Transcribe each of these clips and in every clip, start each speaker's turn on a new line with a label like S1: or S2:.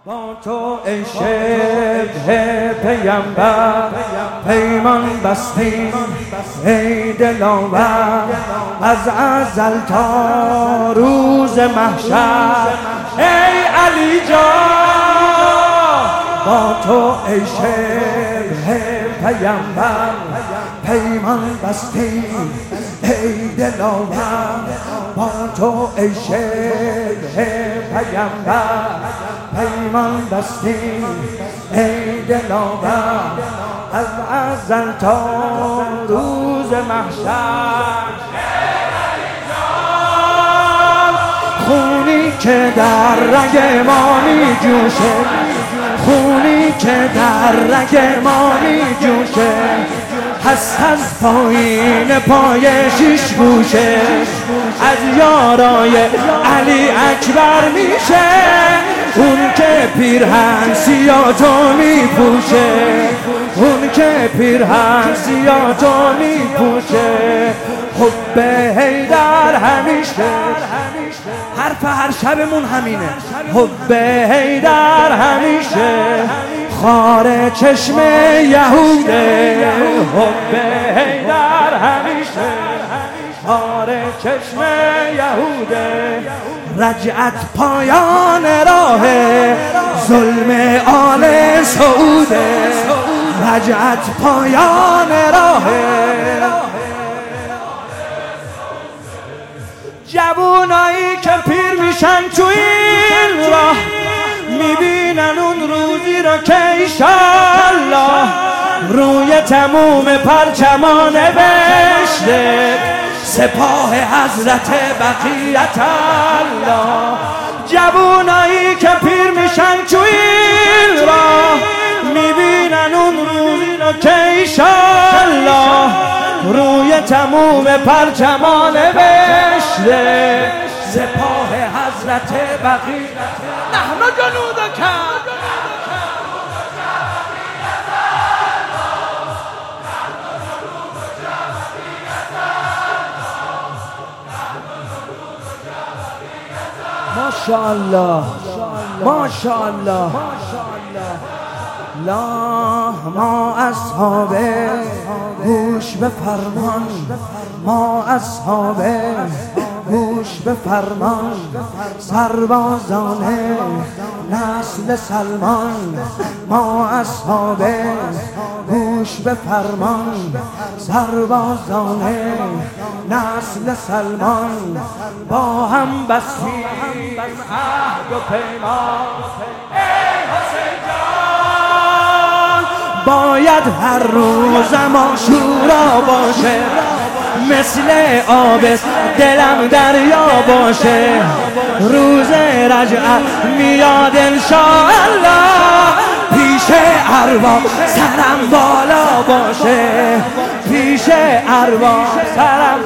S1: با تو ای شبه پیمبر پیمان بستیم ای دلاور، از ازل تا روز محشر ای علی جان. با تو ای شبه پیمبر پیمان بستیم ای دلاور، با تو ای شبه پیمبر پیمان بستیم ای دلاور، از ازل تا روز محشر. خونی که در رگ ما می جوشه، خونی که در رگ ما می جوشه، هست از پایین پای شیش گوشه، از یارای علی اکبر میشه، اون که پیرهن سیاه تو میپوشه، اون که پیرهن سیاه تو میپوشه. حب حیدر همیشه، حرف هر شبمون همینه، حب حیدر همیشه، خار چشم یهوده، حب حیدر همیشه، خار چشم یهوده. رجعت پایان راه ظلم آل سعوده، رجعت پایان راه. جوونایی که پیر میشن تو این راه، میبینن اون روزی را که ایشالله روی تموم پرچمان نوشته سپاه حضرت بقیت الله. جوونایی که پیر میشن تو این راه، میبینن اون روزی را که ایشالله روی تموم پرچمان نوشته سپاه حضرت بقیت. نحن جنودک ماشاءالله ماشاءالله. لا ما اصحاب گوش به فرمان، ما اصحاب گوش به فرمان، سربازان نسل سلمان، ما اصحاب گوش به فرمان، سربازان نسل سلمان، با هم بستیم عهد و پیمان. ای حسین جان باید هر روز ما شورا باشه، مثل آب دلم دریا باشه، روز رجعت میاد انشاءالله، پیش ارواح سرم بالا باشه، پیش ارواح سرم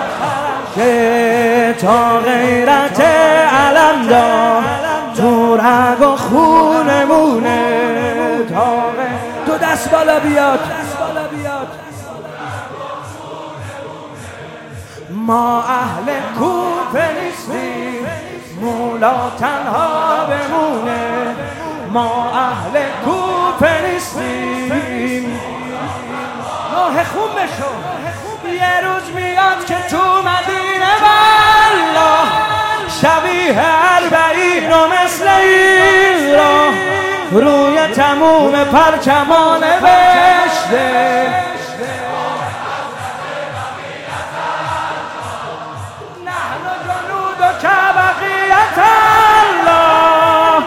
S1: که تا غیرت علم دار تو رگ و خونمونه. تو دست بالا بیاد، ما اهل کوفه نیستیم مولا تنها بمونه، ما اهل کوفه نیستیم. راه خون بشو، یه روز میاد که تو مدینه والله شبیه اربعین و مثل این راه روی تموم پرچمان نوشته نحن جنودک بقیت الله.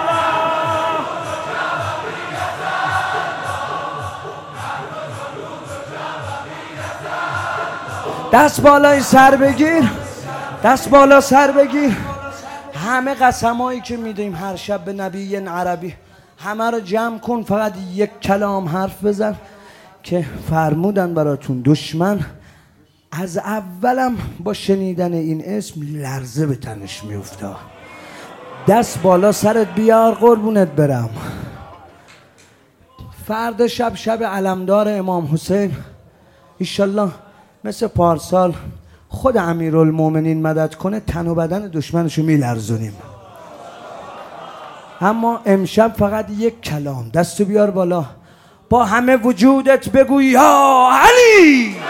S1: دست بالای سر بگیر، دست بالا سر بگیر. همه قسمایی که میدیم هر شب به نبی عربی همه رو جمع کن، فقط یک کلام حرف بزن که فرمودن براتون دشمن از اولم با شنیدن این اسم لرزه به تنش میفته. دست بالا سرت بیار قربونت برم. فردا شب علمدار امام حسین انشالله مثل پارسال خود امیرالمومنین مدد کنه تن و بدن دشمنشو میلرزونیم. اما امشب فقط یک کلام. دستو بیار بالا با همه وجودت بگو یا علی.